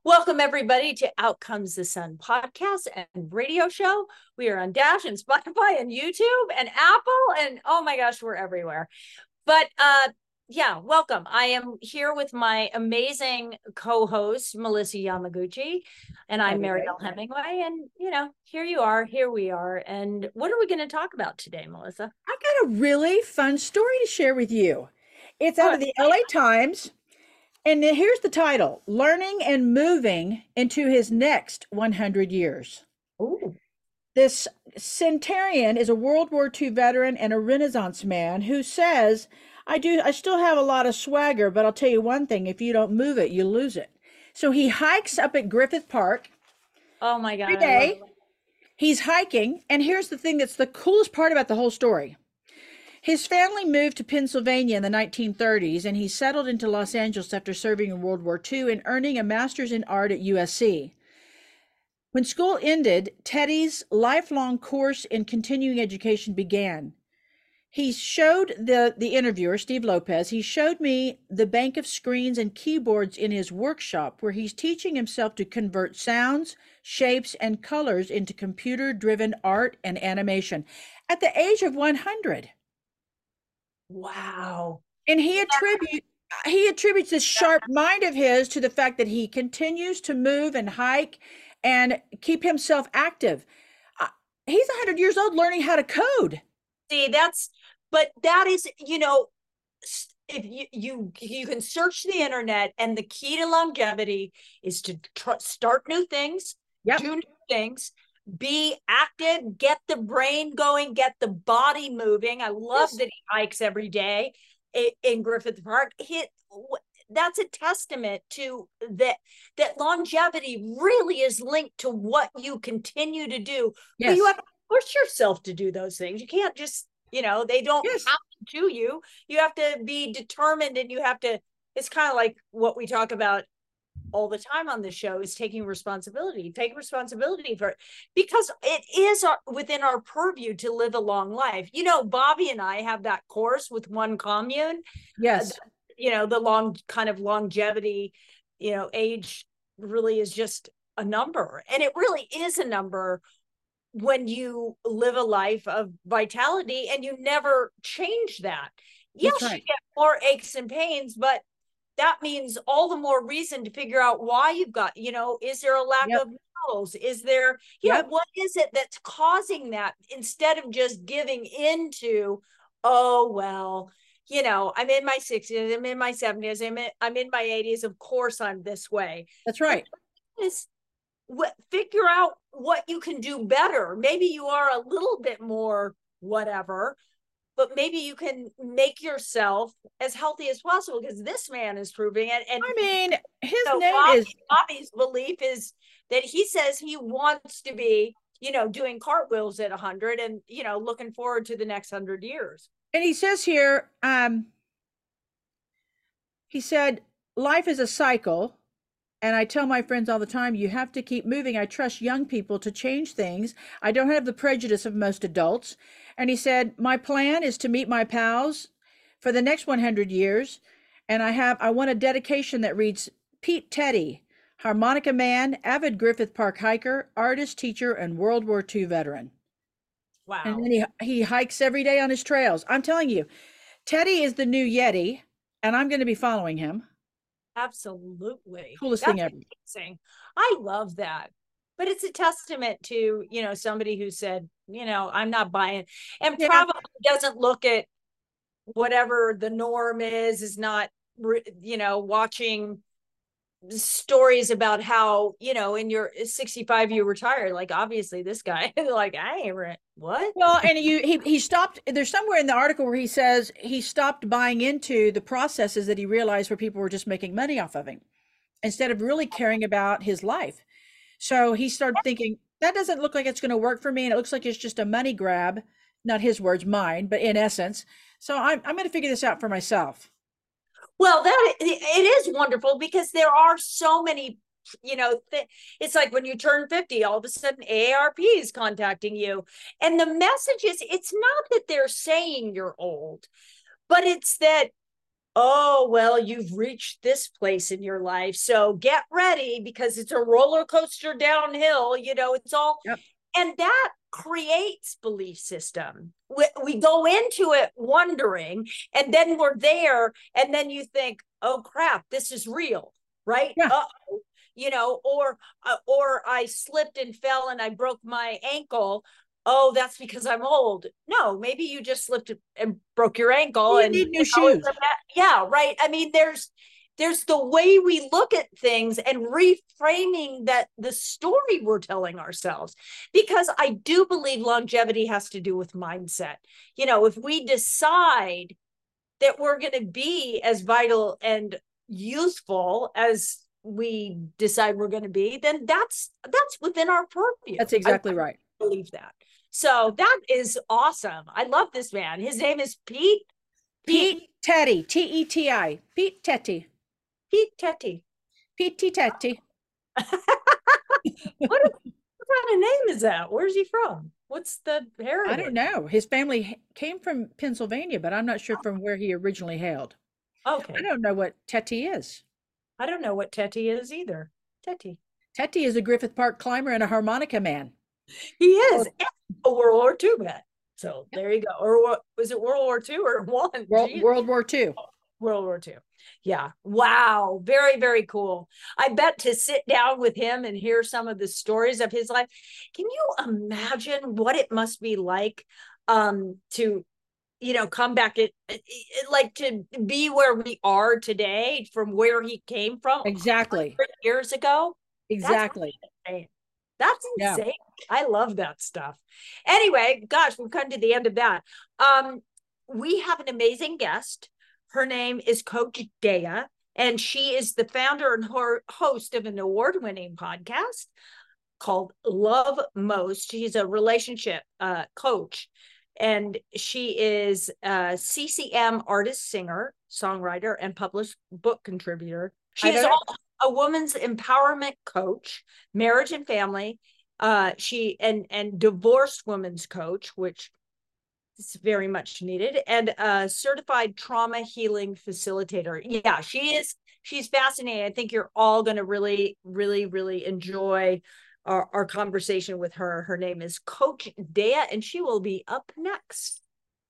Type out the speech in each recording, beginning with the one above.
Welcome, everybody, to Out Comes the Sun podcast and radio show. We are on Dash and Spotify and YouTube and Apple, and oh my gosh, we're everywhere. But yeah, welcome. I am here with my amazing co-host, Melissa Yamaguchi, and I'm Marielle Hemingway. And, here you are, here we are. And what are we going to talk about today, Melissa? I've got a really fun story to share with you. It's out of the LA Times. And here's the title: Learning and Moving into His Next 100 Years. Ooh. This centenarian is a World War II veteran and a Renaissance man who says, I still have a lot of swagger, but I'll tell you one thing: if you don't move it, you lose it. So he hikes up at Griffith Park. Oh my God. Every day. He's hiking. And here's the thing that's the coolest part about the whole story. His family moved to Pennsylvania in the 1930s, and he settled into Los Angeles after serving in World War II and earning a master's in art at USC. When school ended, Teddy's lifelong course in continuing education began. He showed the interviewer, Steve Lopez, he showed me the bank of screens and keyboards in his workshop where he's teaching himself to convert sounds, shapes, and colors into computer-driven art and animation at the age of 100. Wow. And he attributes this sharp mind of his to the fact that he continues to move and hike and keep himself active. He's 100 years old learning how to code. See, that is, if you can search the internet, and the key to longevity is to start new things, do new things, be active, get the brain going, get the body moving. I love that he hikes every day in Griffith Park. That's a testament to that longevity really is linked to what you continue to do. Yes. But you have to push yourself to do those things. You can't just, they don't happen to you. You have to be determined, and it's kind of like what we talk about all the time on this show, is taking responsibility. Take responsibility for it, because it is within our purview to live a long life. Bobby and I have that course with One Commune. Yes. The long kind of longevity, age really is just a number, and it really is a number when you live a life of vitality and you never change that. Yes, right. You get more aches and pains, but that means all the more reason to figure out why you've got, is there a lack of minerals? Is there, what is it that's causing that, instead of just giving into, oh, well, I'm in my 60s, I'm in my 70s, I'm in my 80s. Of course I'm this way. That's right. Figure out what you can do better. Maybe you are a little bit more whatever, but maybe you can make yourself as healthy as possible, because this man is proving it. And I mean, his Bobby's belief is that he says he wants to be, doing cartwheels at 100 and, looking forward to the next 100 years. And he says here, he said, life is a cycle. And I tell my friends all the time, you have to keep moving. I trust young people to change things. I don't have the prejudice of most adults. And he said, my plan is to meet my pals for the next 100 years. And I want a dedication that reads, Pete Teddy, harmonica man, avid Griffith Park hiker, artist, teacher, and World War II veteran. Wow. And then he hikes every day on his trails. I'm telling you, Teddy is the new Yeti, and I'm going to be following him. Absolutely. Coolest thing ever. Amazing. I love that. But it's a testament to, somebody who said, I'm not buying, and probably doesn't look at whatever the norm is not, watching stories about how, in your 65 you retire. Like, obviously this guy, like, I ain't what? Well, and he stopped. There's somewhere in the article where he says he stopped buying into the processes that he realized where people were just making money off of him instead of really caring about his life. So he started thinking, that doesn't look like it's going to work for me, and it looks like it's just a money grab. Not his words, mine, but in essence. So I'm going to figure this out for myself. Well, it is wonderful, because there are so many, it's like when you turn 50, all of a sudden AARP is contacting you. And the message is, it's not that they're saying you're old, but it's that oh, well, you've reached this place in your life. So get ready because it's a roller coaster downhill. It's all, Yep. and that creates belief system. We go into it wondering, and then we're there, and then you think, oh crap, this is real, right? Yeah. Or I slipped and fell and I broke my ankle. Oh, that's because I'm old. No, maybe you just slipped and broke your ankle. You need new shoes. Yeah, right. I mean, there's the way we look at things and reframing that the story we're telling ourselves, because I do believe longevity has to do with mindset. If we decide that we're going to be as vital and useful as we decide we're going to be, then that's within our purview. That's exactly right. I believe that. So that is awesome. I love this man. His name is Pete Teti, T-E-T-I, Pete Teti. Pete Teti. Pete Teti. What kind of name is that? Where's he from? What's the heritage? I don't know. His family came from Pennsylvania, but I'm not sure from where he originally hailed. Okay. I don't know what Teti is. I don't know what Teti is either. Teti. Teti is a Griffith Park climber and a harmonica man. He is a World War II vet. So there you go. Or was it World War II or one? World War II. World War II. Yeah. Wow. Very, very cool. I bet to sit down with him and hear some of the stories of his life. Can you imagine what it must be like to come back like to be where we are today from where he came from? Exactly. Years ago. Exactly. That's insane. Yeah. I love that stuff. Anyway, gosh, we've come to the end of that. We have an amazing guest. Her name is Coach Dea, and she is the founder and host of an award-winning podcast called Love Most. She's a relationship coach, and she is a CCM artist, singer, songwriter, and published book contributor. She is also a woman's empowerment coach, marriage and family, and divorced women's coach, which is very much needed, and a certified trauma healing facilitator. Yeah, she's fascinating. I think you're all going to really, really, really enjoy our conversation with her. Her name is Coach Dea, and she will be up next.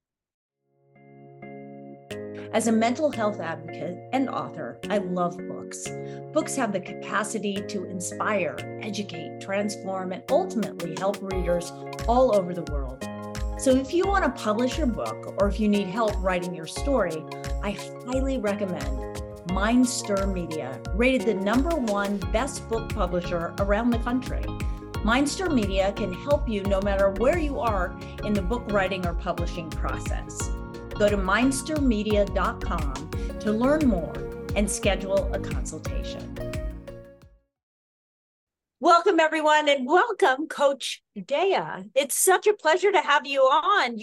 As a mental health advocate and author, I love books. Books have the capacity to inspire, educate, transform, and ultimately help readers all over the world. So if you want to publish your book, or if you need help writing your story, I highly recommend Mindstir Media, rated the #1 best book publisher around the country. Mindstir Media can help you no matter where you are in the book writing or publishing process. Go to mindstirmedia.com to learn more and schedule a consultation. Welcome, everyone, and welcome, Coach Dea. It's such a pleasure to have you on.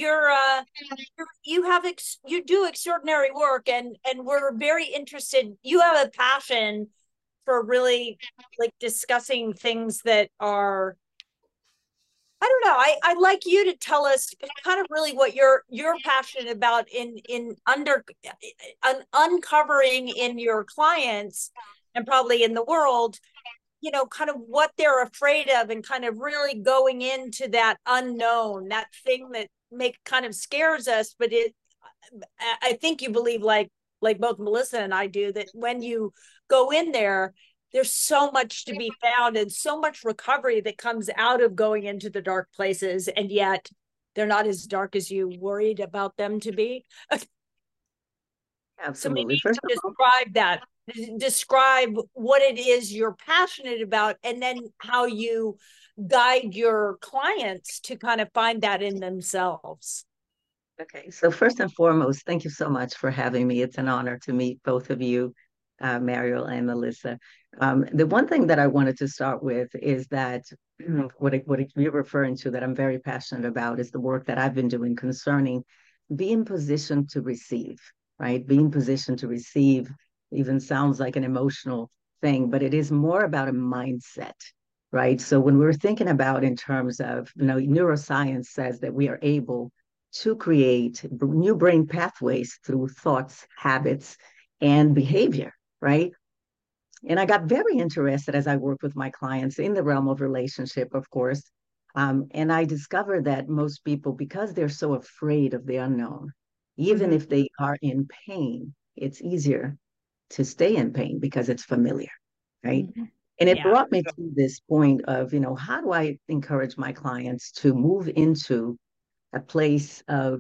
You do extraordinary work, and we're very interested. You have a passion for really discussing things that are, I don't know. I'd like you to tell us kind of really what you're passionate about in uncovering in your clients and probably in the world, kind of what they're afraid of, and kind of really going into that unknown, that thing that kind of scares us. But I think you believe, like both Melissa and I do, that when you go in there's so much to be found and so much recovery that comes out of going into the dark places, and yet they're not as dark as you worried about them to be. Absolutely. So describe what it is you're passionate about, and then how you guide your clients to kind of find that in themselves. Okay, so first and foremost, thank you so much for having me. It's an honor to meet both of you, Mariel and Melissa. The one thing that I wanted to start with is that what you're referring to that I'm very passionate about is the work that I've been doing concerning being positioned to receive, right? Being positioned to receive even sounds like an emotional thing, but it is more about a mindset, right? So when we're thinking about in terms of, neuroscience says that we are able to create new brain pathways through thoughts, habits, and behavior, right? And I got very interested as I worked with my clients in the realm of relationship, of course. And I discovered that most people, because they're so afraid of the unknown, even Mhm. if they are in pain, it's easier to stay in pain because it's familiar, right? Mhm. And it Yeah. brought me to this point of, how do I encourage my clients to move into a place of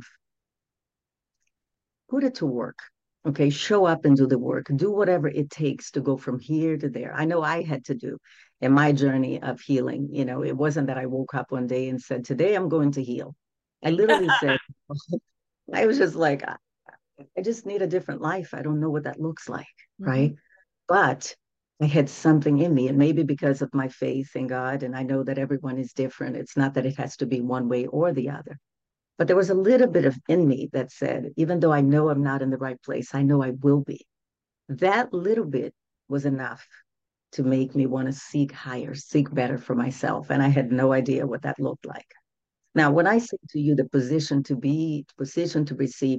put it to work? Okay, show up and do the work. Do whatever it takes to go from here to there. I know I had to do in my journey of healing. It wasn't that I woke up one day and said, "Today I'm going to heal." I literally said, I was just like, I just need a different life. I don't know what that looks like, Mhm. right? But I had something in me, and maybe because of my faith in God, and I know that everyone is different. It's not that it has to be one way or the other. But there was a little bit of in me that said, even though I know I'm not in the right place, I know I will be. That little bit was enough to make me want to seek higher, seek better for myself. And I had no idea what that looked like. Now, when I say to you the position to receive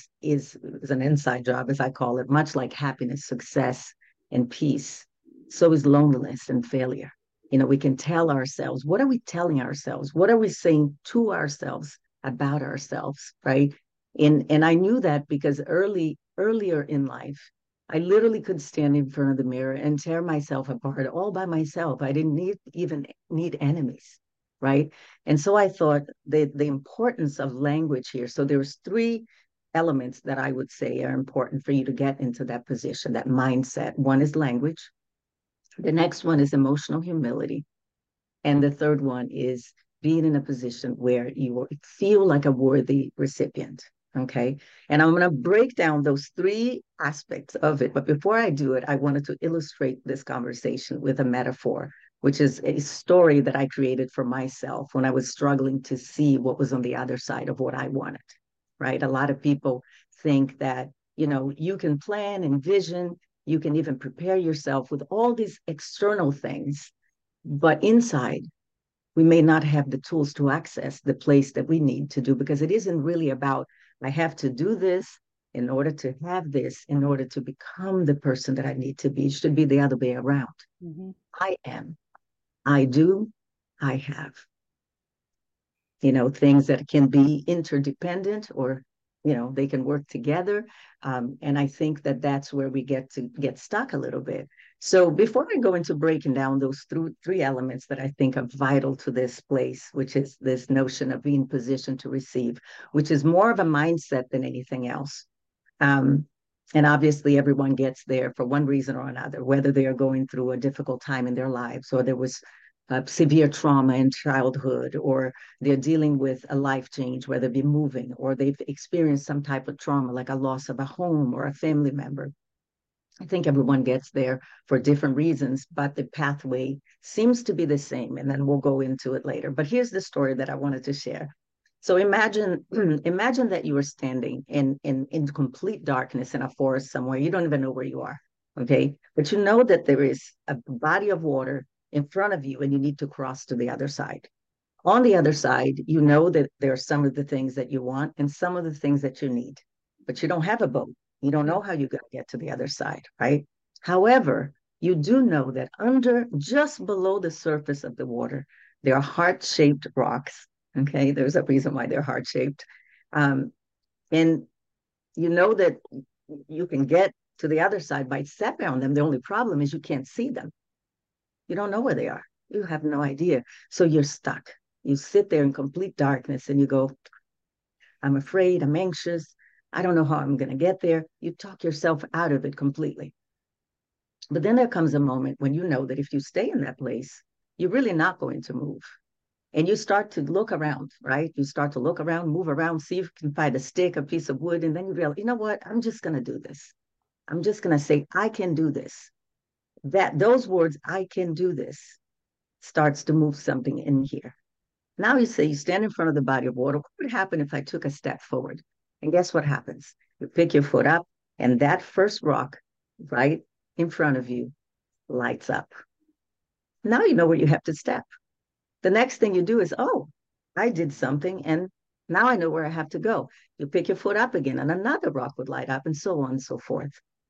is an inside job, as I call it, much like happiness, success, and peace. So is loneliness and failure. We can tell ourselves, what are we telling ourselves? What are we saying to ourselves about ourselves, right? And I knew that because earlier in life, I literally could stand in front of the mirror and tear myself apart all by myself. I didn't even need enemies, right? And so I thought the importance of language here. So there's three elements that I would say are important for you to get into that position, that mindset. One is language. The next one is emotional humility. And the third one is being in a position where you feel like a worthy recipient. Okay. And I'm going to break down those three aspects of it. But before I do it, I wanted to illustrate this conversation with a metaphor, which is a story that I created for myself when I was struggling to see what was on the other side of what I wanted. Right. A lot of people think that, you can plan, envision, you can even prepare yourself with all these external things, but inside, we may not have the tools to access the place that we need to do, because it isn't really about, I have to do this in order to have this, in order to become the person that I need to be. It should be the other way around. Mhm. I am, I do, I have. Things that can be interdependent, or they can work together. And I think that that's where we get stuck a little bit. So before I go into breaking down those three elements that I think are vital to this place, which is this notion of being positioned to receive, which is more of a mindset than anything else. um, and obviously everyone gets there for one reason or another, whether they are going through a difficult time in their lives, or there was severe trauma in childhood, or they're dealing with a life change, whether it be moving, or they've experienced some type of trauma, like a loss of a home or a family member. I think everyone gets there for different reasons, but the pathway seems to be the same. And then we'll go into it later. But here's the story that I wanted to share. So imagine, imagine that you are standing in complete darkness in a forest somewhere. You don't even know where you are. Okay. But you know that there is a body of water in front of you and you need to cross to the other side. On the other side, you know that there are some of the things that you want and some of the things that you need, but you don't have a boat. You don't know how you're going to get to the other side, right? However, you do know that under, just below the surface of the water, there are heart-shaped rocks. Okay, there's a reason why they're heart-shaped. And you know that you can get to the other side by stepping on them. The only problem is you can't see them. You don't know where they are. You have no idea. So you're stuck. You sit there in complete darkness and you go, I'm afraid, I'm anxious. I don't know how I'm going to get there. You talk yourself out of it completely. But then there comes a moment when you know that if you stay in that place, you're really not going to move. And you start to look around, right? You start to look around, move around, see if you can find a stick, a piece of wood. And then you realize, you know what? I'm just going to do this. I'm just going to say, I can do this. Those words, I can do this, starts to move something in here. Now you say you stand in front of the body of water. What would happen if I took a step forward? And guess what happens? You pick your foot up, and that first rock right in front of you lights up. Now you know where you have to step. The next thing you do is, oh, I did something, and now I know where I have to go. You pick your foot up again, and another rock would light up, and so on and so forth.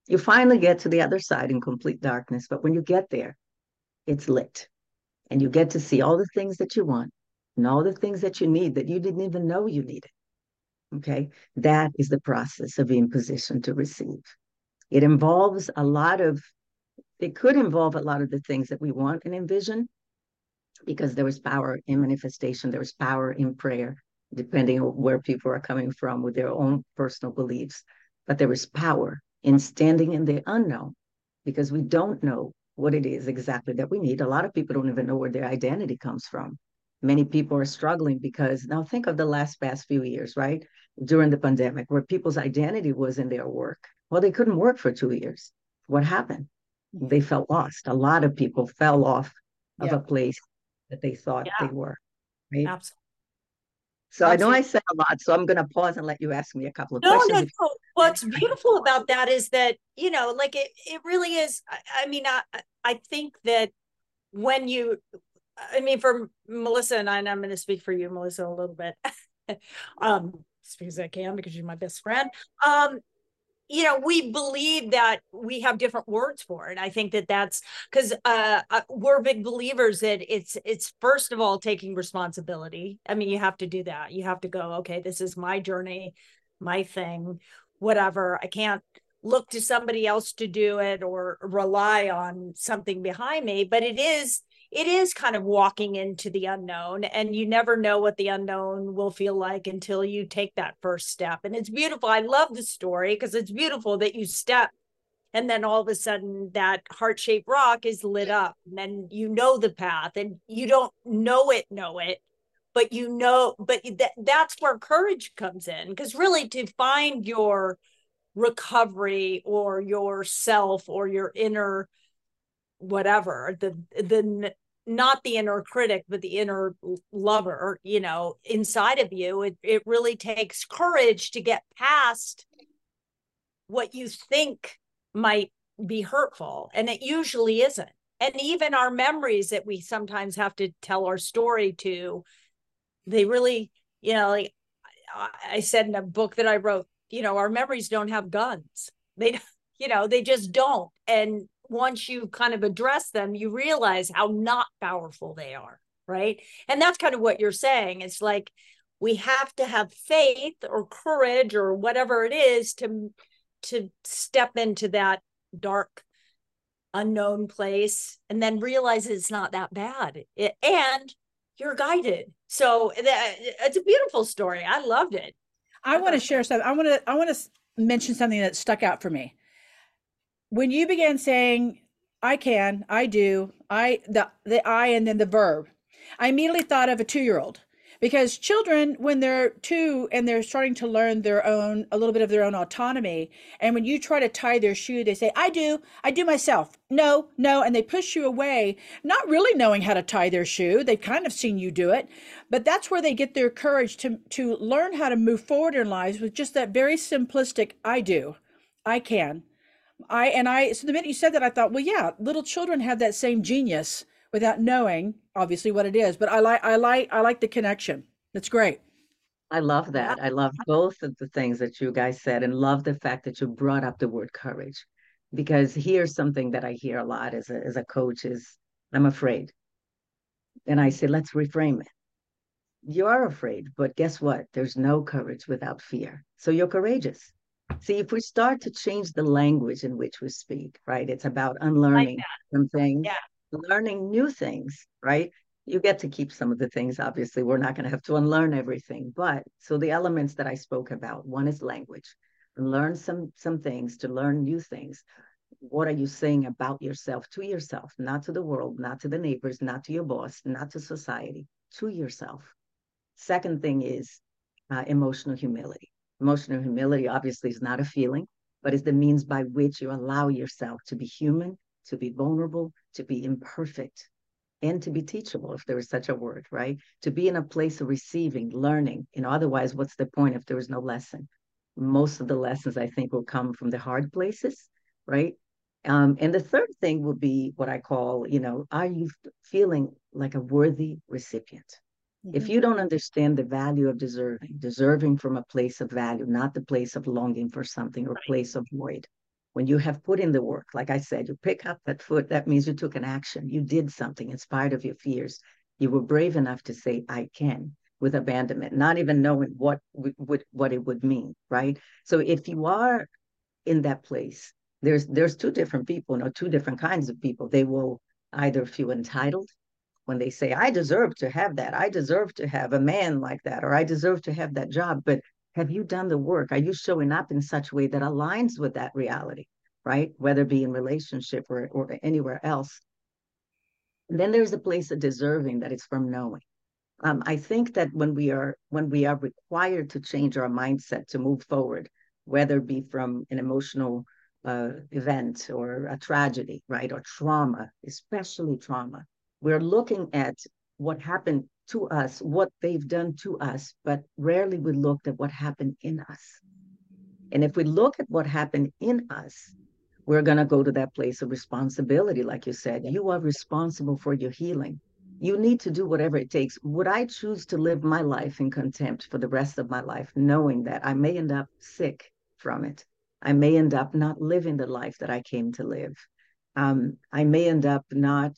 You finally get to the other side in complete darkness, but when you get there, it's lit. And you get to see all the things that you want and all the things that you need that you didn't even know you needed. Okay. That is the process of being positioned to receive. It involves a lot of, it could involve a lot of the things that we want and envision, because there is power in manifestation, there is power in prayer, depending on where people are coming from with their own personal beliefs. But there is power in standing in the unknown, because we don't know what it is exactly that we need. A lot of people don't even know where their identity comes from. Many people are struggling because, now think of the past few years, right? During the pandemic, where people's identity was in their work. Well, they couldn't work for 2 years. What happened? They felt lost. A lot of people fell off of a place that they thought they were, right? Absolutely. So I know I said a lot, so I'm going to pause and let you ask me a couple of No, questions. no. What's beautiful about that is that, like it really is. I mean, I think that when you, I mean, for Melissa and I'm going to speak for you, Melissa, a little bit. Speak as I can because you're my best friend. We believe that we have different words for it. I think that that's because we're big believers that it's first of all taking responsibility. I mean, you have to do that. You have to go, okay, this is my journey, my thing, whatever. I can't look to somebody else to do it or rely on something behind me, but it is kind of walking into the unknown, and you never know what the unknown will feel like until you take that first step. And it's beautiful. I love the story because it's beautiful that you step and then all of a sudden that heart-shaped rock is lit up, and then the path, and you don't know it, but that's where courage comes in, because really to find your recovery or yourself or your inner whatever, the not the inner critic but the inner lover, inside of you, it really takes courage to get past what you think might be hurtful, and it usually isn't. And even our memories that we sometimes have to tell our story to, they really, like I said in a book that I wrote, our memories don't have guns. They just don't. And once you kind of address them, you realize how not powerful they are, right? And that's kind of what you're saying. It's like we have to have faith or courage or whatever it is to step into that dark, unknown place, and then realize it's not that bad. And you're guided. So it's a beautiful story. I loved it. I want to share something. I want to mention something that stuck out for me. When you began saying, I can, I do, the I and then the verb, I immediately thought of a 2-year-old, because children, when they're 2 and they're starting to learn a little bit of their own autonomy, and when you try to tie their shoe, they say, I do myself. No, and they push you away, not really knowing how to tie their shoe. They've kind of seen you do it, but that's where they get their courage to learn how to move forward in lives with just that very simplistic, I do, I can. So the minute you said that, I thought, well, yeah, little children have that same genius without knowing obviously what it is. But I like the connection. That's great. I love that. I love both of the things that you guys said, and love the fact that you brought up the word courage, because here's something that I hear a lot as a coach is, I'm afraid. And I say, let's reframe it. You are afraid, but guess what? There's no courage without fear. So you're courageous. See, if we start to change the language in which we speak, right? It's about unlearning some things, learning new things, right? You get to keep some of the things. Obviously, we're not going to have to unlearn everything. But so the elements that I spoke about, one is language. Learn some things to learn new things. What are you saying about yourself to yourself, not to the world, not to the neighbors, not to your boss, not to society, to yourself? Second thing is emotional humility. Emotional humility obviously is not a feeling, but is the means by which you allow yourself to be human, to be vulnerable, to be imperfect, and to be teachable, if there is such a word, right? To be in a place of receiving, learning. Otherwise, what's the point if there is no lesson? Most of the lessons, I think, will come from the hard places, right? And the third thing would be what I call, are you feeling like a worthy recipient? If you don't understand the value of deserving from a place of value, not the place of longing for something or place of void, when you have put in the work, like I said, you pick up that foot, that means you took an action. You did something in spite of your fears. You were brave enough to say, I can, with abandonment, not even knowing what it would mean, right? So if you are in that place, there's two different people, two different kinds of people. They will either feel entitled when they say, I deserve to have that. I deserve to have a man like that, or I deserve to have that job. But have you done the work? Are you showing up in such a way that aligns with that reality, right? Whether it be in relationship or anywhere else. And then there's a place of deserving that is from knowing. I think that when we are required to change our mindset to move forward, whether it be from an emotional event or a tragedy, right, or trauma, especially trauma, we're looking at what happened to us, what they've done to us, but rarely we looked at what happened in us. And if we look at what happened in us, we're going to go to that place of responsibility. Like you said, you are responsible for your healing. You need to do whatever it takes. Would I choose to live my life in contempt for the rest of my life, knowing that I may end up sick from it? I may end up not living the life that I came to live. I may end up not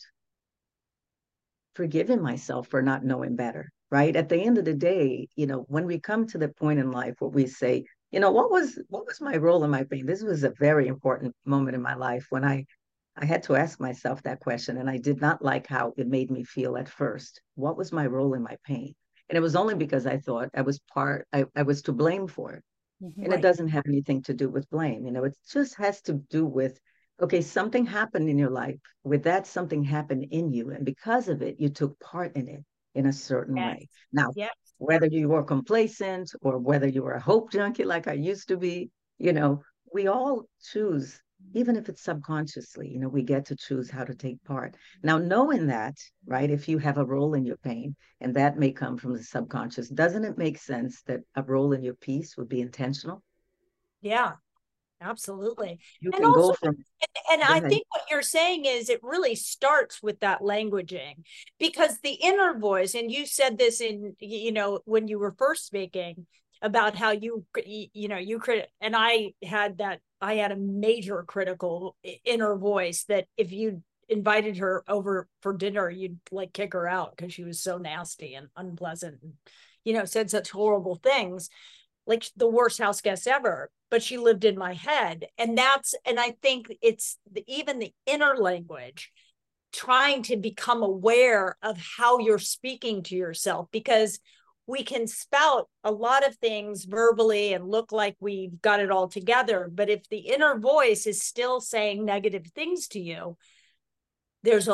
forgiving myself for not knowing better, right? At the end of the day, when we come to the point in life where we say, what was my role in my pain? This was a very important moment in my life when I had to ask myself that question, and I did not like how it made me feel at first. What was my role in my pain? And it was only because I thought I was to blame for it. Mm-hmm. And it doesn't have anything to do with blame. It just has to do with, okay, something happened in your life. With that, something happened in you. And because of it, you took part in it in a certain way. Now, whether you were complacent or whether you were a hope junkie like I used to be, we all choose, even if it's subconsciously, we get to choose how to take part. Now, knowing that, right, if you have a role in your pain, and that may come from the subconscious, doesn't it make sense that a role in your peace would be intentional? Yeah, absolutely. You And can also, go from, and go I ahead. think what you're saying is it really starts with that languaging, because the inner voice, and you said this in, when you were first speaking about how you and I had a major critical inner voice that if you invited her over for dinner, you'd like kick her out because she was so nasty and unpleasant and, said such horrible things, like the worst house guest ever, but she lived in my head. And I think it's even the inner language, trying to become aware of how you're speaking to yourself, because we can spout a lot of things verbally and look like we've got it all together. But if the inner voice is still saying negative things to you, there's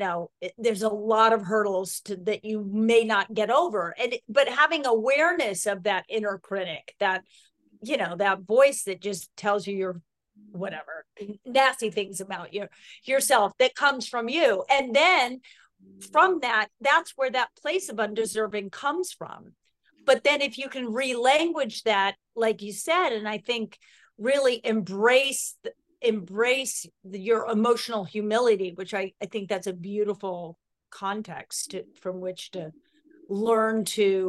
a lot of hurdles that you may not get over. But having awareness of that inner critic, that that voice that just tells you your whatever nasty things about yourself, that comes from you, and then from that's where that place of undeserving comes from. But then if you can relanguage that, like you said, and I think really embrace your emotional humility, which I think that's a beautiful context from which to learn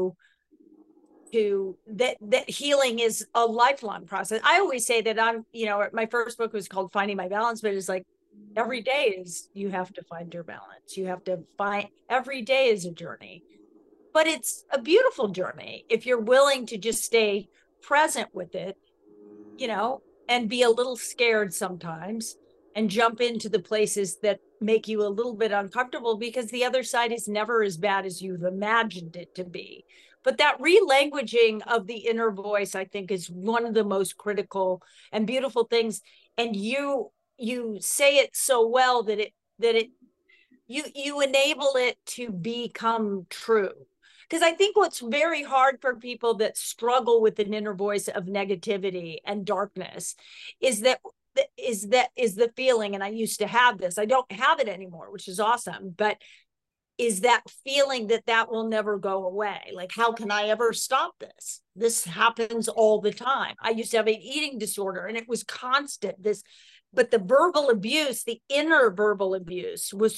that healing is a lifelong process. I always say that my first book was called Finding My Balance, but it's like every day is, you have to find your balance. You have to find, every day is a journey, but it's a beautiful journey if you're willing to just stay present with it, and be a little scared sometimes and jump into the places that make you a little bit uncomfortable, because the other side is never as bad as you've imagined it to be. But that relanguaging of the inner voice, I think, is one of the most critical and beautiful things. And you say it so well that you enable it to become true. Because I think what's very hard for people that struggle with an inner voice of negativity and darkness is the feeling, and I used to have this, I don't have it anymore, which is awesome, but is that feeling that will never go away. Like, how can I ever stop this? This happens all the time. I used to have an eating disorder and it was constant, but the verbal abuse, the inner verbal abuse was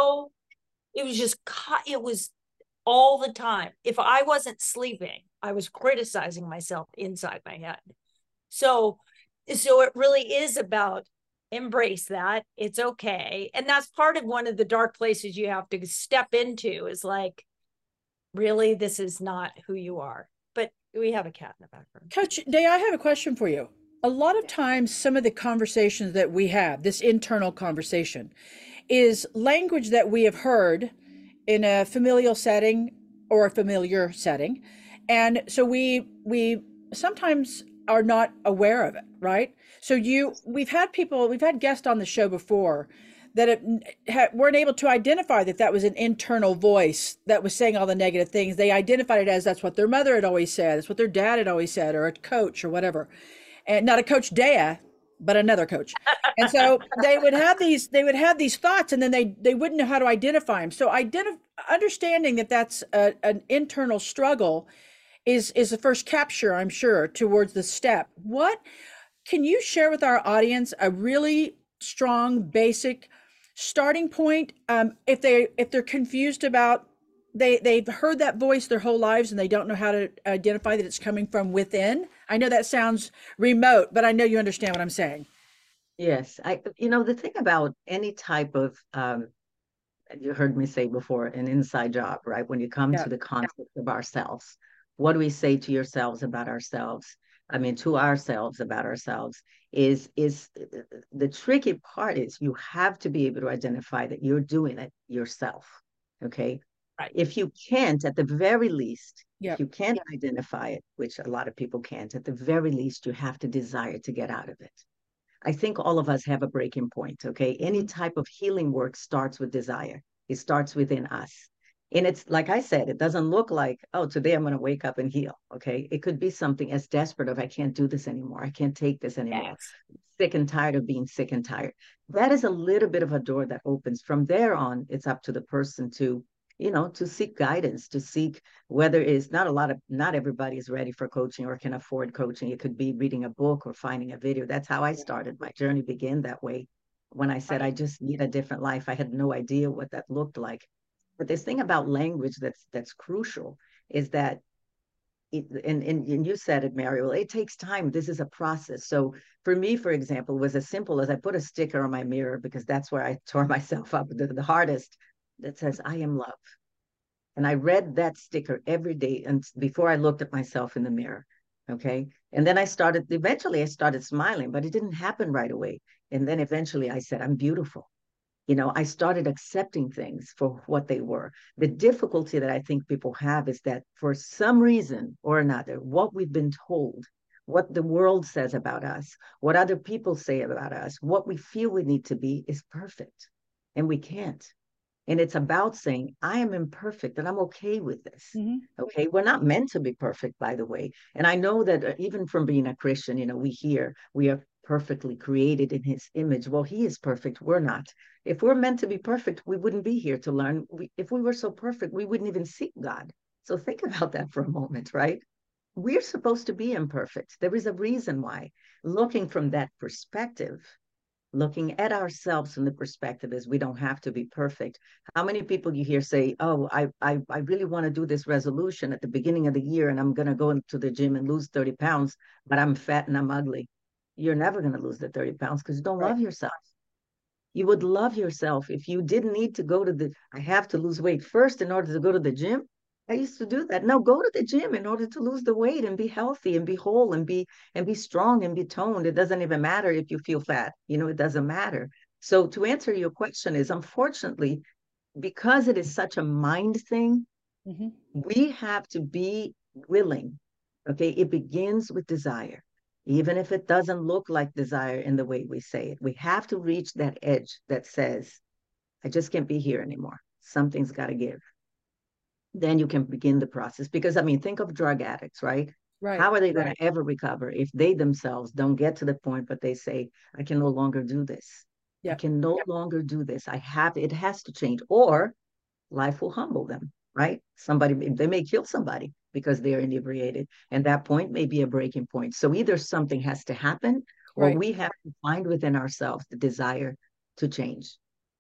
it was all the time. If I wasn't sleeping, I was criticizing myself inside my head. So So it really is about embrace that. It's okay. And that's part of one of the dark places you have to step into is like, really, this is not who you are. But we have a cat in the background. Coach Day, I have a question for you. A lot of times, some of the conversations that we have, this internal conversation, is language that we have heard in a familial setting or a familiar setting. And so we sometimes are not aware of it, right? So we've had guests on the show before that weren't able to identify that that was an internal voice that was saying all the negative things. They identified it as that's what their mother had always said, that's what their dad had always said, or a coach or whatever. And not a Coach Dea, but another coach. And so they would have these thoughts, and then they wouldn't know how to identify them. So understanding that that's an internal struggle is the first capture, I'm sure, towards the step. What can you share with our audience a really strong basic starting point if they're confused about they've heard that voice their whole lives and they don't know how to identify that it's coming from within? I know that sounds remote, but I know you understand what I'm saying. Yes, the thing about any type of, you heard me say before, an inside job, right? When you come to the concept of ourselves, what do we say to yourselves about ourselves? I mean, to ourselves about ourselves is the tricky part is you have to be able to identify that you're doing it yourself. Okay. Right. If you can't, at the very least, if you can't identify it, which a lot of people can't, at the very least, you have to desire to get out of it. I think all of us have a breaking point, okay? Any type of healing work starts with desire. It starts within us. And it's like I said, it doesn't look like, oh, today I'm going to wake up and heal, okay? It could be something as desperate of, I can't do this anymore. I can't take this anymore. Yes. Sick and tired of being sick and tired. That is a little bit of a door that opens. From there on, it's up to the person to to seek guidance, to seek whether it's not everybody is ready for coaching or can afford coaching. It could be reading a book or finding a video. That's how I started. My journey began that way. When I said, I just need a different life, I had no idea what that looked like. But this thing about language that's crucial is that and you said it, Mario, it takes time. This is a process. So for me, for example, it was as simple as I put a sticker on my mirror because that's where I tore myself up the hardest, that says, I am love. And I read that sticker every day and before I looked at myself in the mirror. Okay. And then eventually I started smiling, but it didn't happen right away. And then eventually I said, I'm beautiful. I started accepting things for what they were. The difficulty that I think people have is that for some reason or another, what we've been told, what the world says about us, what other people say about us, what we feel we need to be is perfect. And we can't. And it's about saying, I am imperfect and I'm okay with this. Mm-hmm. Okay. We're not meant to be perfect, by the way. And I know that even from being a Christian, we hear we are perfectly created in his image. Well, he is perfect. We're not. If we're meant to be perfect, we wouldn't be here to learn. If we were so perfect, we wouldn't even seek God. So think about that for a moment, right? We're supposed to be imperfect. There is a reason why. Looking from that perspective, looking at ourselves from the perspective is we don't have to be perfect. How many people you hear say, oh, I really want to do this resolution at the beginning of the year and I'm going to go into the gym and lose 30 pounds, but I'm fat and I'm ugly. You're never going to lose the 30 pounds because you don't love yourself. You would love yourself if you didn't need to go to I have to lose weight first in order to go to the gym. I used to do that. Now go to the gym in order to lose the weight and be healthy and be whole and be strong and be toned. It doesn't even matter if you feel fat. It doesn't matter. So to answer your question is, unfortunately, because it is such a mind thing, mm-hmm. we have to be willing. Okay, it begins with desire. Even if it doesn't look like desire in the way we say it, we have to reach that edge that says, I just can't be here anymore. Something's got to give. Then you can begin the process. Because, think of drug addicts, right? Right. How are they going to ever recover if they themselves don't get to the point, but they say, I can no longer do this. I can no longer do this. It has to change. Or life will humble them, right? They may kill somebody because they're inebriated. And that point may be a breaking point. So either something has to happen or we have to find within ourselves the desire to change.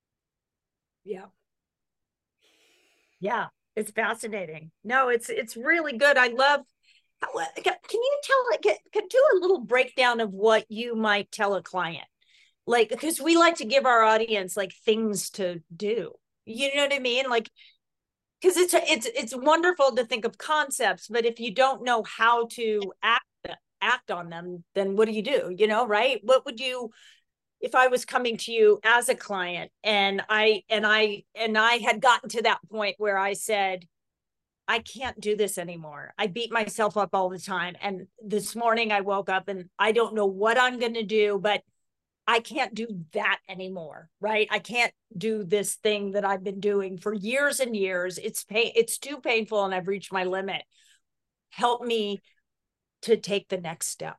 Yeah. Yeah. It's fascinating. No, it's really good. I love Can you do a little breakdown of what you might tell a client? Like, because we like to give our audience like things to do. You know what I mean? Like, because it's wonderful to think of concepts, but if you don't know how to act on them, then what do you do? You know, right? What would you, if I was coming to you as a client and I had gotten to that point where I said, I can't do this anymore. I beat myself up all the time. And this morning I woke up and I don't know what I'm going to do, but I can't do that anymore, right? I can't do this thing that I've been doing for years and years. It's too painful and I've reached my limit. Help me to take the next step.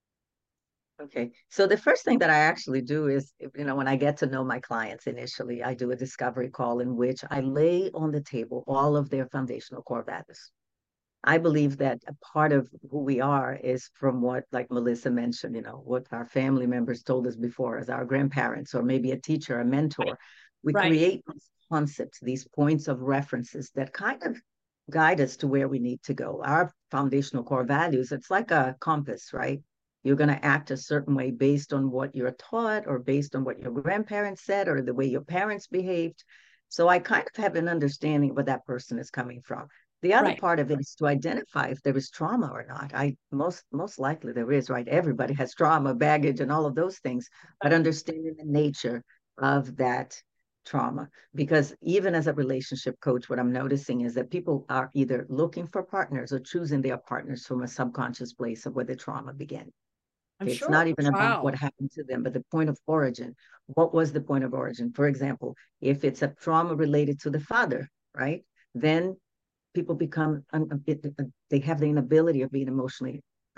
Okay. So the first thing that I actually do is, when I get to know my clients initially, I do a discovery call in which I lay on the table all of their foundational core values. I believe that a part of who we are is from what, like Melissa mentioned, what our family members told us before, as our grandparents, or maybe a teacher, a mentor. We Right. create these concepts, these points of references that kind of guide us to where we need to go. Our foundational core values, it's like a compass, right? You're going to act a certain way based on what you're taught or based on what your grandparents said or the way your parents behaved. So I kind of have an understanding of where that person is coming from. The other Right. part of it is to identify if there is trauma or not. Most likely there is, right? Everybody has trauma, baggage, and all of those things, but understanding the nature of that trauma. Because even as a relationship coach, what I'm noticing is that people are either looking for partners or choosing their partners from a subconscious place of where the trauma began. I'm It's sure. not even about Wow. what happened to them, but the point of origin. What was the point of origin? For example, if it's a trauma related to the father, right? Then people become they have the inability of being emotionally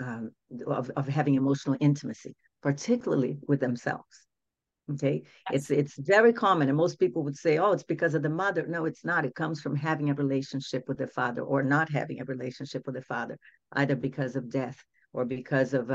of having emotional intimacy, particularly with themselves. Okay, Yes. it's very common, and most people would say, oh, it's because of the mother. No, it's not. It comes from having a relationship with the father or not having a relationship with the father, either because of death or because of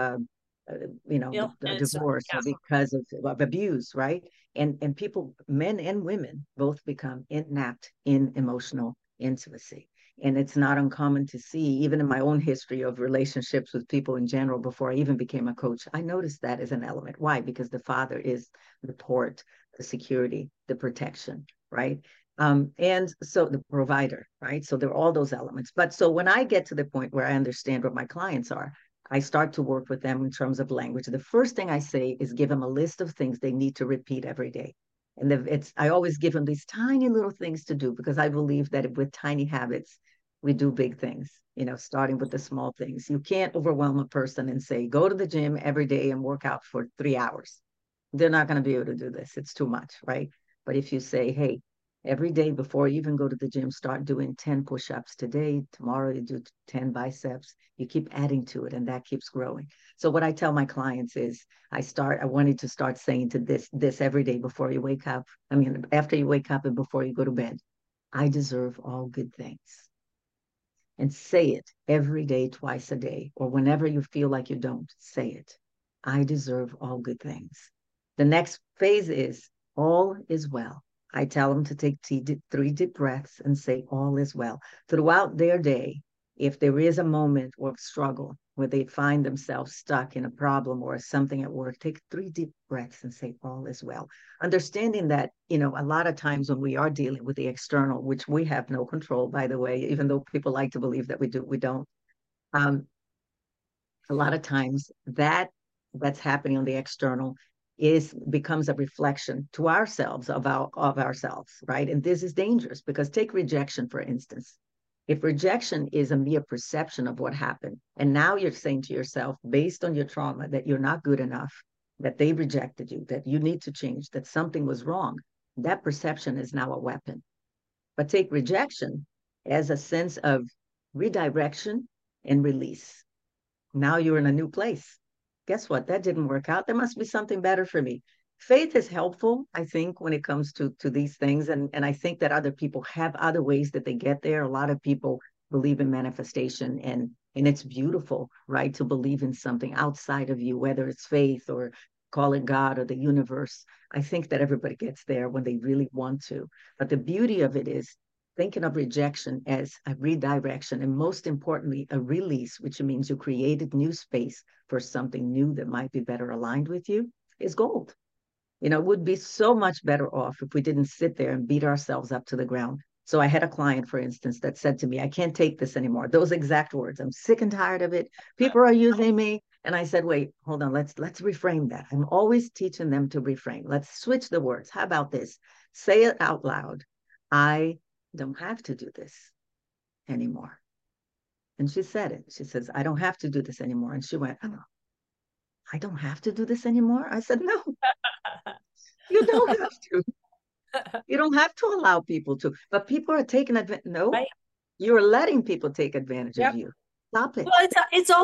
a Illness. divorce Yeah. or because of abuse, right? And people, men and women, both become inept in emotional intimacy. And it's not uncommon to see, even in my own history of relationships with people in general, before I even became a coach, I noticed that as an element. Why? Because the father is the port, the security, the protection, right? And so the provider, right? So there are all those elements. But so when I get to the point where I understand what my clients are, I start to work with them in terms of language. The first thing I say is give them a list of things they need to repeat every day. And I always give them these tiny little things to do because I believe that with tiny habits, we do big things, starting with the small things. You can't overwhelm a person and say, go to the gym every day and work out for 3 hours. They're not going to be able to do this. It's too much, right? But if you say, hey, every day before you even go to the gym, start doing 10 push-ups today. Tomorrow you do 10 biceps. You keep adding to it and that keeps growing. So what I tell my clients is I wanted to start saying to this every day before you wake up. I mean, after you wake up and before you go to bed, I deserve all good things. And say it every day, twice a day, or whenever you feel like you don't, say it. I deserve all good things. The next phase is all is well. I tell them to take 3 deep breaths and say all is well. Throughout their day, if there is a moment of struggle where they find themselves stuck in a problem or something at work, take 3 deep breaths and say all is well. Understanding that, a lot of times when we are dealing with the external, which we have no control, by the way, even though people like to believe that we do, we don't. A lot of times that's happening on the external becomes a reflection to ourselves of ourselves, right? And this is dangerous because take rejection, for instance. If rejection is a mere perception of what happened, and now you're saying to yourself, based on your trauma, that you're not good enough, that they rejected you, that you need to change, that something was wrong, that perception is now a weapon. But take rejection as a sense of redirection and release. Now you're in a new place. Guess what? That didn't work out. There must be something better for me. Faith is helpful, I think, when it comes to these things. And I think that other people have other ways that they get there. A lot of people believe in manifestation and it's beautiful, right? To believe in something outside of you, whether it's faith or call it God or the universe. I think that everybody gets there when they really want to. But the beauty of it is thinking of rejection as a redirection, and most importantly, a release, which means you created new space for something new that might be better aligned with you, is gold. It would be so much better off if we didn't sit there and beat ourselves up to the ground. So I had a client, for instance, that said to me, I can't take this anymore. Those exact words. I'm sick and tired of it. People are using me. And I said, wait, hold on. Let's reframe that. I'm always teaching them to reframe. Let's switch the words. How about this? Say it out loud. I don't have to do this anymore. And she said it. She says, I don't have to do this anymore. And she went, oh, I don't have to do this anymore. I said, no, you don't have to. You don't have to allow people to, but people are taking advantage. No, Right. you're letting people take advantage of you. Stop it. Well,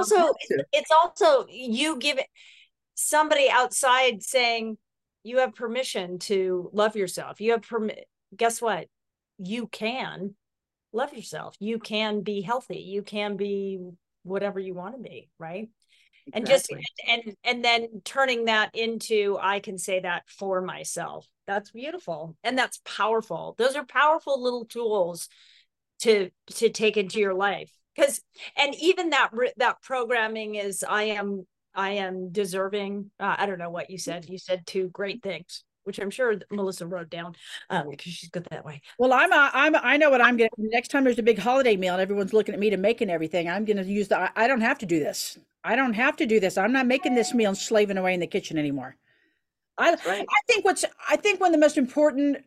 it's also you give it somebody outside saying you have permission to love yourself. You have guess what? You can love yourself. You can be healthy. You can be whatever you want to be, right? And just and then turning that into, I can say that for myself. That's beautiful, and that's powerful. Those are powerful little tools to take into your life, because and even that programming is, I am deserving. I don't know what you said. You said two great things, which I'm sure Melissa wrote down, because she's good that way. Well, I know what I'm going to, next time there's a big holiday meal and everyone's looking at me to making everything, I'm going to use I don't have to do this. I don't have to do this. I'm not making this meal and slaving away in the kitchen anymore. Right. I think one of the most important,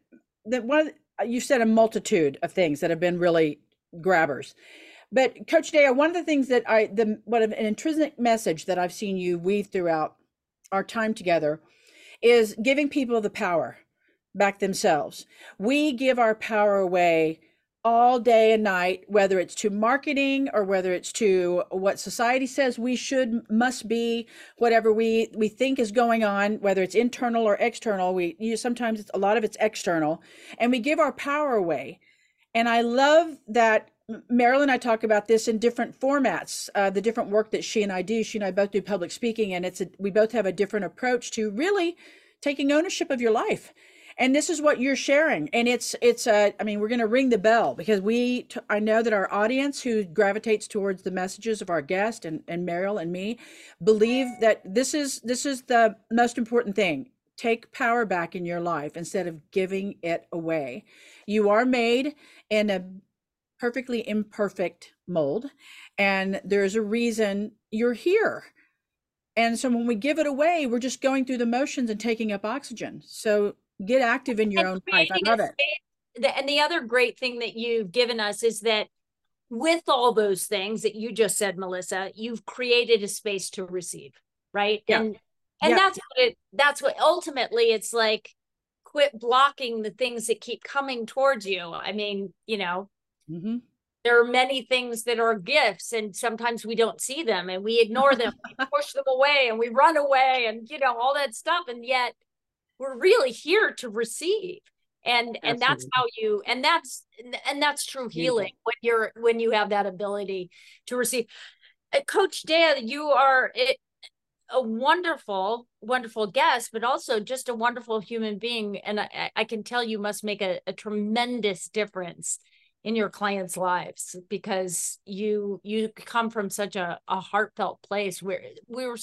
you said a multitude of things that have been really grabbers. But Coach Dea, one of the things that what an intrinsic message that I've seen you weave throughout our time together is giving people the power back themselves. We give our power away all day and night, whether it's to marketing or whether it's to what society says we must be, whatever we think is going on, whether it's internal or external. Sometimes a lot of it's external, and we give our power away. And I love that Meryl and I talk about this in different formats, the different work that she and I do. She and I both do public speaking, and we both have a different approach to really taking ownership of your life. And this is what you're sharing. And I mean, we're going to ring the bell, because I know that our audience who gravitates towards the messages of our guest and Meryl and me believe that this is the most important thing. Take power back in your life instead of giving it away. You are made in a perfectly imperfect mold, and there's a reason you're here. And so when we give it away, we're just going through the motions and taking up oxygen. So get active in your own life. I love it. And the other great thing that you've given us is that with all those things that you just said, Melissa, you've created a space to receive, right? Yeah. And that's what ultimately it's like, quit blocking the things that keep coming towards you. I mean, mm-hmm. There are many things that are gifts, and sometimes we don't see them and we ignore them, we push them away and we run away and, all that stuff. And yet we're really here to receive. And that's how and that's true healing, when you have that ability to receive. Coach Dea, you are a wonderful, wonderful guest, but also just a wonderful human being. And I can tell you must make a tremendous difference in your clients' lives, because you come from such a heartfelt place where we are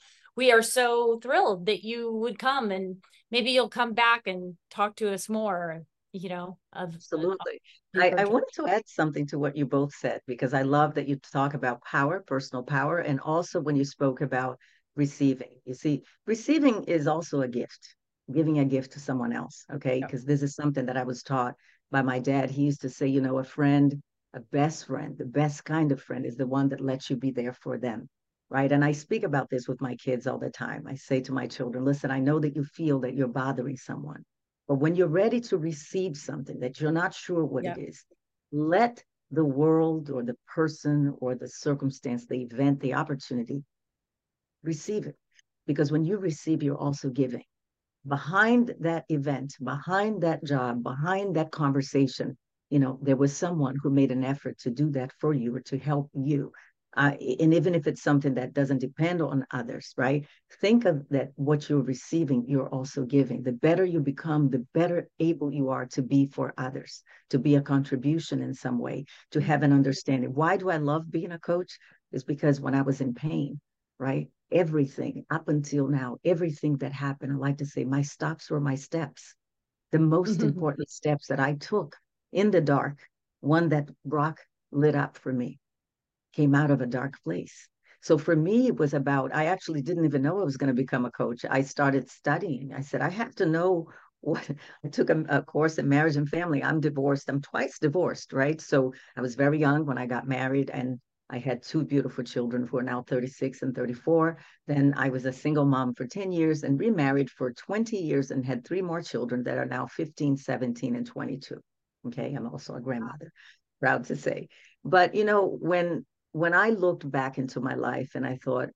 so thrilled that you would come, and maybe you'll come back and talk to us more, Absolutely. I wanted to add something to what you both said, because I love that you talk about power, personal power, and also when you spoke about receiving. You see, receiving is also a gift, giving a gift to someone else, okay? Because this is something that I was taught by my dad. He used to say, a friend, a best friend, the best kind of friend is the one that lets you be there for them, right? And I speak about this with my kids all the time. I say to my children, listen, I know that you feel that you're bothering someone, but when you're ready to receive something that you're not sure what it is, let the world or the person or the circumstance, the event, the opportunity, receive it. Because when you receive, you're also giving. Behind that event, behind that job, behind that conversation, there was someone who made an effort to do that for you or to help you. And even if it's something that doesn't depend on others, right? Think of that what you're receiving, you're also giving. The better you become, the better able you are to be for others, to be a contribution in some way, to have an understanding. Why do I love being a coach? Is because when I was in pain, right? Everything up until now, everything that happened, I like to say my stops were my steps. The most important steps that I took in the dark, one that Brock lit up for me, came out of a dark place. So for me, it was about, I actually didn't even know I was going to become a coach. I started studying. I said, I have to know what. I took a course in marriage and family. I'm divorced. I'm twice divorced, right? So I was very young when I got married, and I had two beautiful children who are now 36 and 34. Then I was a single mom for 10 years and remarried for 20 years and had three more children that are now 15, 17, and 22. Okay, I'm also a grandmother, proud to say. But you know, when I looked back into my life and I thought,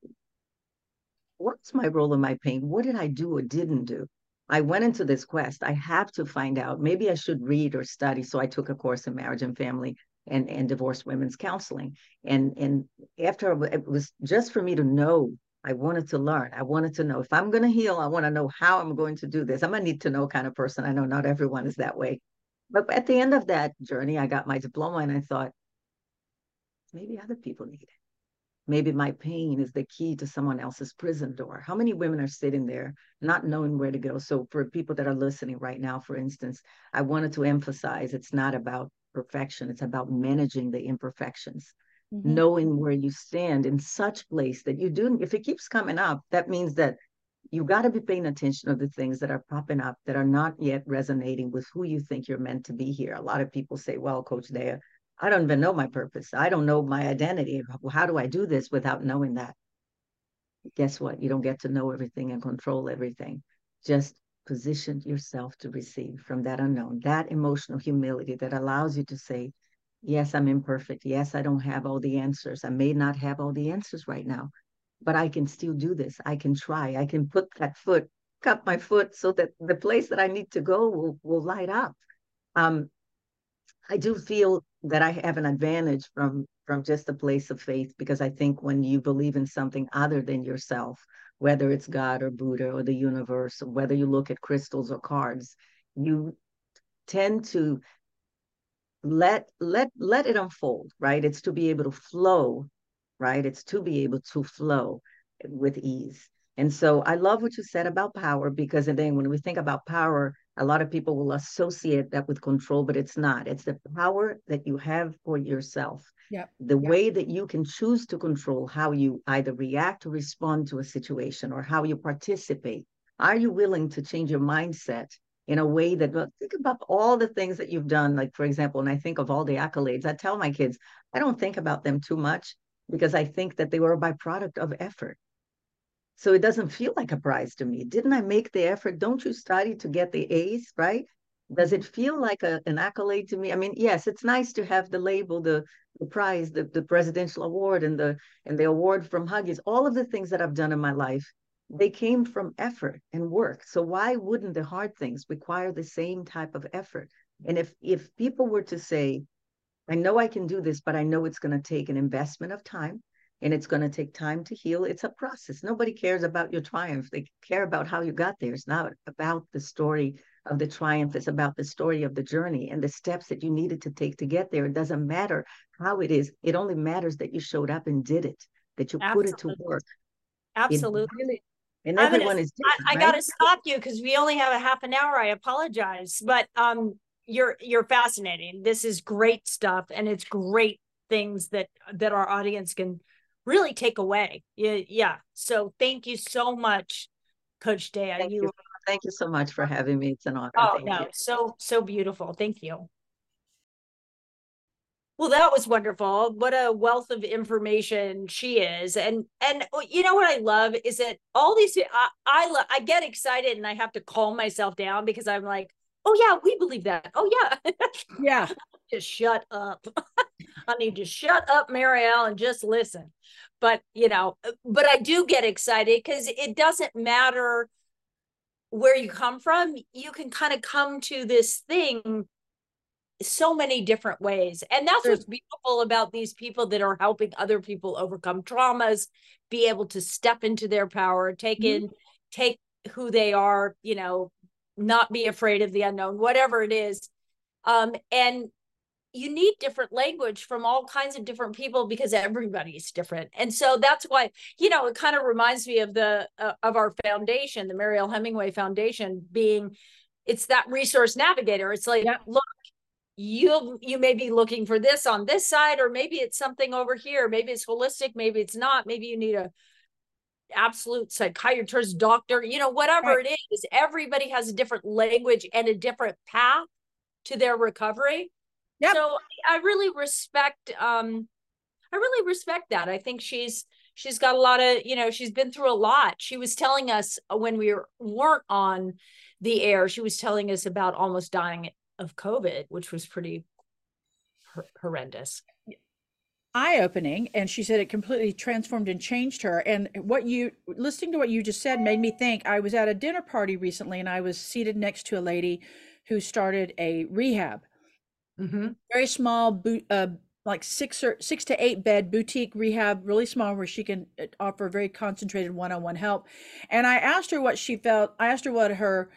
what's my role in my pain? What did I do or didn't do? I went into this quest. I have to find out. Maybe I should read or study. So I took a course in marriage and family and divorced women's counseling. And after it was just for me to know, I wanted to learn. I wanted to know if I'm going to heal, I want to know how I'm going to do this. I'm a need to know kind of person. I know not everyone is that way. But at the end of that journey, I got my diploma and I thought, maybe other people need it. Maybe my pain is the key to someone else's prison door. How many women are sitting there not knowing where to go? So for people that are listening right now, for instance, I wanted to emphasize it's not about perfection. It's about managing the imperfections, knowing where you stand in such place that you do. If it keeps coming up, that means that you got to be paying attention to the things that are popping up that are not yet resonating with who you think you're meant to be here. A lot of people say, well, Coach Dea, I don't even know my purpose. I don't know my identity. How do I do this without knowing that? Guess what? You don't get to know everything and control everything. Just position yourself to receive from that unknown, that emotional humility that allows you to say, yes, I'm imperfect. Yes, I don't have all the answers. I may not have all the answers right now, but I can still do this. I can try. I can put that foot, cut my foot so that the place that I need to go will light up. I do feel that I have an advantage from just a place of faith because I think when you believe in something other than yourself, whether it's God or Buddha or the universe, or whether you look at crystals or cards, you tend to let it unfold, right? It's to be able to flow, right? It's to be able to flow with ease. And so I love what you said about power because then when we think about power, a lot of people will associate that with control, but it's not. It's the power that you have for yourself. Yep. The way that you can choose to control how you either react or respond to a situation or how you participate. Are you willing to change your mindset in a way that, well, think about all the things that you've done? Like, for example, when I think of all the accolades, I tell my kids, I don't think about them too much because I think that they were a byproduct of effort. So it doesn't feel like a prize to me. Didn't I make the effort? Don't you study to get the A's, right? Does it feel like an accolade to me? I mean, yes, it's nice to have the label, the prize, the presidential award, and the award from Huggies. All of the things that I've done in my life, they came from effort and work. So why wouldn't the hard things require the same type of effort? And if people were to say, I know I can do this, but I know it's going to take an investment of time and it's going to take time to heal. It's a process. Nobody cares about your triumph. They care about how you got there. It's not about the story of the triumph. It's about the story of the journey and the steps that you needed to take to get there. It doesn't matter how it is. It only matters that you showed up and did it, that you put it to work. Absolutely. Really, and everyone is different. I got to stop you because we only have a half an hour. I apologize, but you're fascinating. This is great stuff, and it's great things that our audience can really take away. Yeah. So thank you so much, Coach Dea. Thank you so much for having me. It's an honor. Oh, no, so beautiful. Thank you. Well, that was wonderful. What a wealth of information she is. And you know what I love is that all these, I get excited and I have to calm myself down because I'm like, oh yeah, we believe that. Oh yeah. Yeah. Just shut up. I need to shut up, Marielle, and just listen. But, but I do get excited because it doesn't matter where you come from. You can kind of come to this thing so many different ways. And that's Sure. what's beautiful about these people that are helping other people overcome traumas, be able to step into their power, take who they are, you know, not be afraid of the unknown, whatever it is. And you need different language from all kinds of different people because everybody's different. And so that's why, you know, it kind of reminds me of the of our foundation, the Mariel Hemingway Foundation, being, it's that resource navigator. It's like, Yeah. look, you may be looking for this on this side, or maybe it's something over here, maybe it's holistic, maybe it's not, maybe you need a absolute psychiatrist, doctor, you know, whatever Right. it is. Everybody has a different language and a different path to their recovery. Yep. So I really respect that. I think she's got a lot of, you know, she's been through a lot. She was telling us when we weren't on the air, she was telling us about almost dying of COVID, which was pretty horrendous. Eye-opening, and she said it completely transformed and changed her. And listening to what you just said made me think. I was at a dinner party recently, and I was seated next to a lady who started a rehab, very small, like 6 to 8 bed boutique rehab, really small, where she can offer very concentrated one-on-one help. And I asked her what she felt. I asked her what her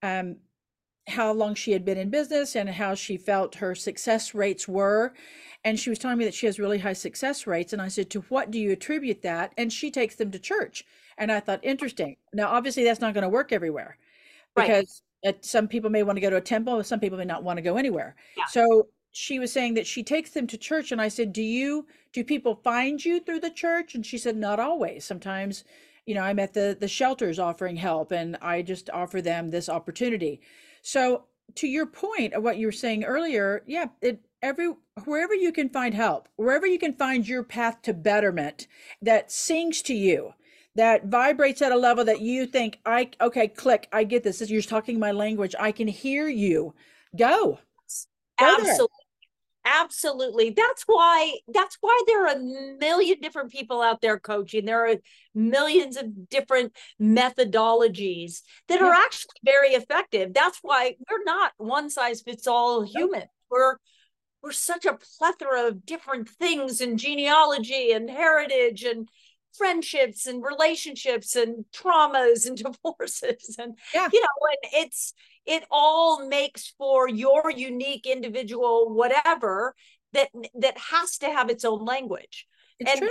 how long she had been in business and how she felt her success rates were. And she was telling me that she has really high success rates. And I said, to what do you attribute that? And she takes them to church. And I thought, interesting. Now, obviously, that's not going to work everywhere, because some people may want to go to a temple, some people may not want to go anywhere. Yeah. So she was saying that she takes them to church. And I said, do people find you through the church? And she said, not always. Sometimes, you know, I'm at the shelters offering help, and I just offer them this opportunity. So to your point of what you were saying earlier, yeah, wherever you can find help, wherever you can find your path to betterment that sings to you, that vibrates at a level that you think, okay, click, I get this. You're talking my language. I can hear you. Go Absolutely. there. Absolutely. That's why there are a million different people out there coaching. There are millions of different methodologies that are actually very effective. That's why we're not one size fits all human. We're such a plethora of different things, and genealogy and heritage and friendships and relationships and traumas and divorces, and you know, and it all makes for your unique individual whatever that has to have its own language. And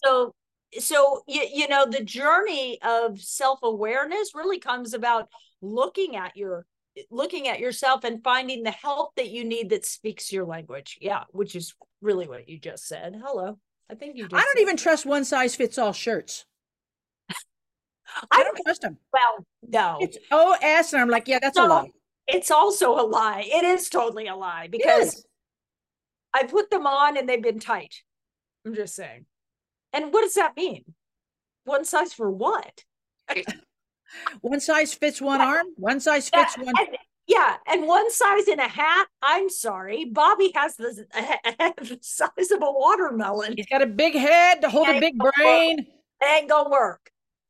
so you know, the journey of self-awareness really comes about looking at yourself and finding the help that you need that speaks your language. Yeah, which is really what you just said. Hello. I think you just I don't even trust one size fits all shirts. I don't trust them. Well, no. It's OS, and I'm like, yeah, that's a lie. It's also a lie. It is totally a lie, because I put them on and they've been tight. I'm just saying. And what does that mean? One size for what? One size fits one arm, one size fits one. And one size in a hat. I'm sorry. Bobby has the size of a watermelon. He's got a big head to hold a big brain. It ain't gonna work.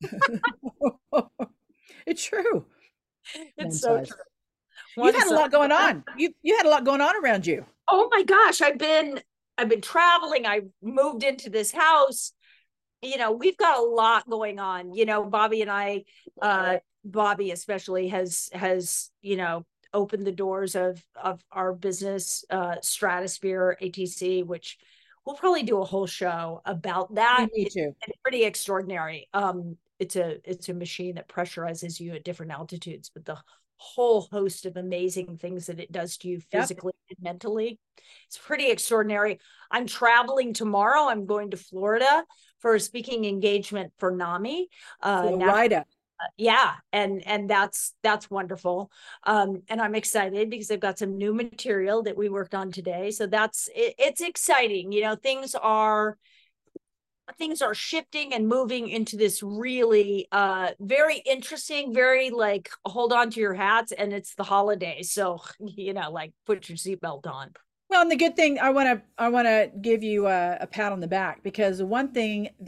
It's true. It's so true. You've had a lot going on. You had a lot going on around you. Oh my gosh, I've been traveling. I moved into this house. You know, we've got a lot going on. You know, Bobby and I, Bobby especially has, you know, opened the doors of our business, Stratosphere ATC, which we'll probably do a whole show about that. Me too. It's pretty extraordinary. It's a machine that pressurizes you at different altitudes, but the whole host of amazing things that it does to you physically and mentally, it's pretty extraordinary. I'm traveling tomorrow. I'm going to Florida for a speaking engagement for NAMI. Florida. And that's wonderful. And I'm excited because I've got some new material that we worked on today. So it's exciting. You know, things are shifting and moving into this really very interesting, very like hold on to your hats, and it's the holidays. So, you know, like put your seatbelt on. Well, and the good thing, I want to give you a pat on the back, because the one thing that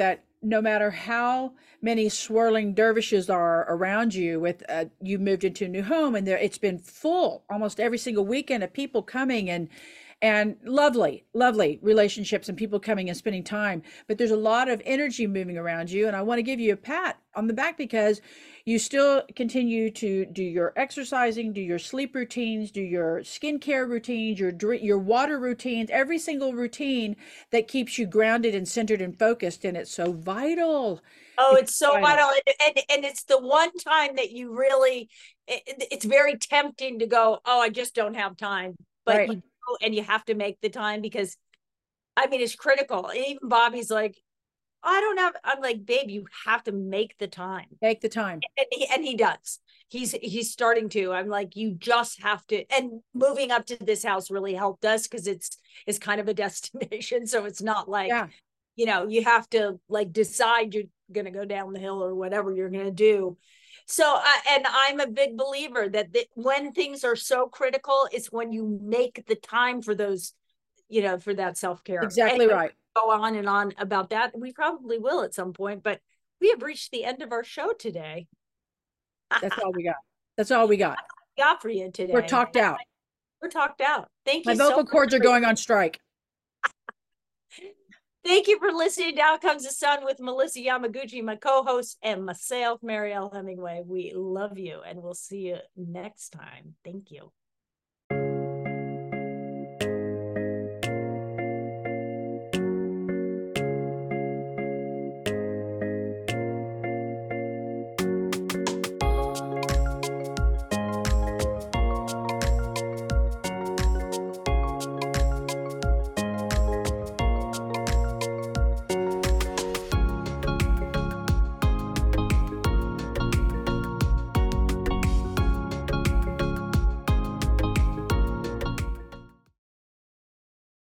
no matter how many swirling dervishes are around you, with you moved into a new home, and there it's been full almost every single weekend of people coming, and lovely relationships and people coming and spending time. But there's a lot of energy moving around you, and I want to give you a pat on the back because you still continue to do your exercising, do your sleep routines, do your skincare routines, your water routines, every single routine that keeps you grounded and centered and focused. And it's so vital. Oh, it's so vital. And it's the one time that you really, it's very tempting to go, oh, I just don't have time. But right. you go and you have to make the time because, I mean, it's critical. And even Bobby's like, I don't have, I'm like, babe, you have to make the time. Make the time. And he does. He's starting to. I'm like, you just have to. And moving up to this house really helped us because it's kind of a destination. So it's not like, you know, you have to like decide you're going to go down the hill or whatever you're going to do. So, and I'm a big believer that when things are so critical, it's when you make the time for those, you know, for that self-care. Exactly anyway, right. Go on and on about that. We probably will at some point, but we have reached the end of our show today. That's all we got. That's all we got. Got for you today. We're talked out. We're talked out. Thank you. My vocal cords are going on strike. Thank you for listening to Out Comes the Sun with Melissa Yamaguchi, my co-host, and myself, Marielle Hemingway. We love you, and we'll see you next time. Thank you.